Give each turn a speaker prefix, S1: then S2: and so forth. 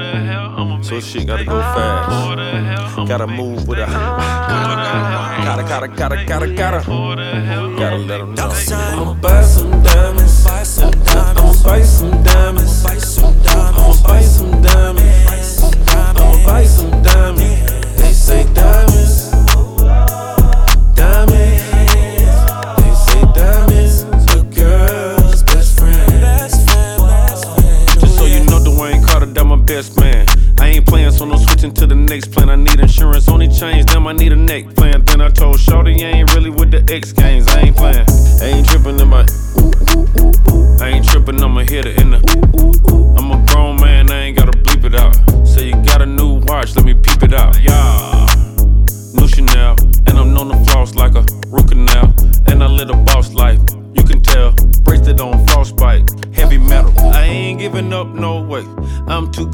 S1: So shit gotta go fast. Gotta move with a. Gotta let them know. I'ma buy some diamonds. I'ma buy some diamonds. I'ma buy some diamonds. I'ma buy some diamonds. They say diamonds. Diamonds. They say diamonds. A girl's best friend. Just so you know, Dwayne Carter, that my best man. I ain't playing, so no switching to the next plan. I need insurance, only change, damn, I need a neck plan. Then I told Shorty, I ain't really with the X games. I ain't playing, I ain't tripping in my I ain't tripping, I'm a hitter in the I'm a grown man, I ain't got a